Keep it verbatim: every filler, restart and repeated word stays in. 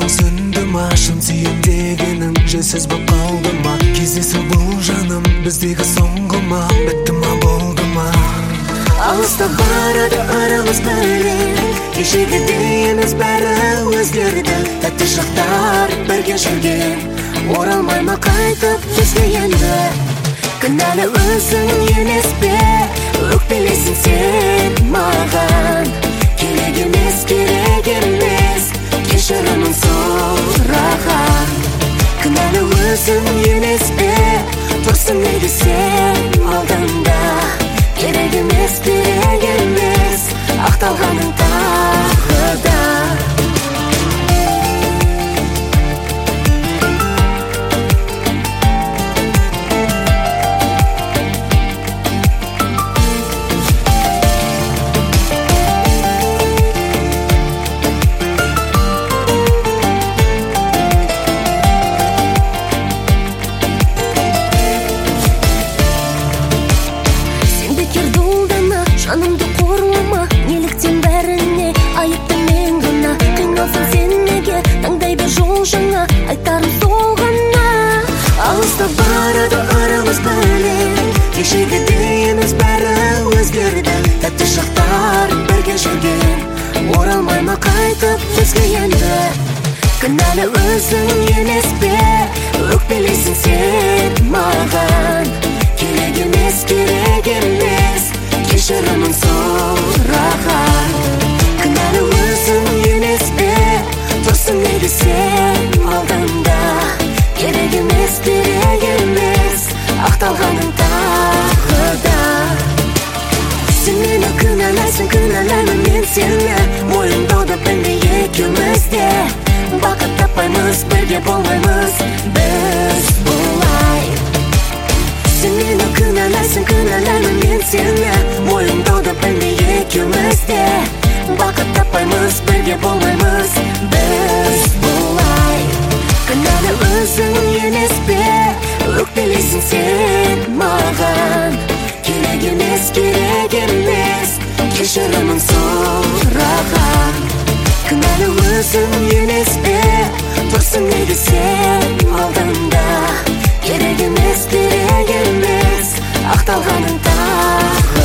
Жалының сөндü ма, шын сүйем дегенің жайсыз боп қалды ма? Кездесу бұл жаным біздегі соңғы ма, бітті ма, болды ма? Алыста барады арамыз бөлек, кешегідей емес бәрі өзгерді. Тәтті шақтар бірге жүрген, оралмай ма қайтып бізге енді? Кінәлі өзің емес пе, өкпелесің сен маған? Керек емес, керек емес, кешірімін сұраған. Кінәлі өзің емес пе, тұрсың неге сен алдыңда? Керек емес, керек емес, ақталғаның тағы да. Жанымды қорлама, неліктен бәріне айыпты мен ғана? Қиналсың сен неге, таңдай бер жол жаңа, айтарым сол ғана. Алыста барады арамыз бөлек, кешегідей емес бәрі өзгерді. Тәтті шақтар бірге жүрген, оралмай ма қайтып бізге енді? Кінәлі өзің емес пе, өкпелесің сен маған? Керек емес, керек емес, кешірімін сұраған. Кінәлі өзің емес пе, тұрсың неге сен алдыңда? Керек емес, керек емес, ақталғаның тағы да. Сен мені кінәлайсың, кінәлаймын мен сені, мойындауды білмей екеуміз де бақыт таппаймыз, бірге болмаймыз біз бұлай. Сен мені кінәлайсың, кінәлаймын мен сені, мойындауды білмей екеуміз де бақыт таппаймыз, бірге болмаймыз біз бұлай. Кінәлі өзің емес пе, өкпелесің сен маған? Керек емес, керек емес, кешірімін сұраған. Кінәлі өзің емес пе, тұрсың неге сен алдыңда? Керек емес, керек емес, ақталғаның тағы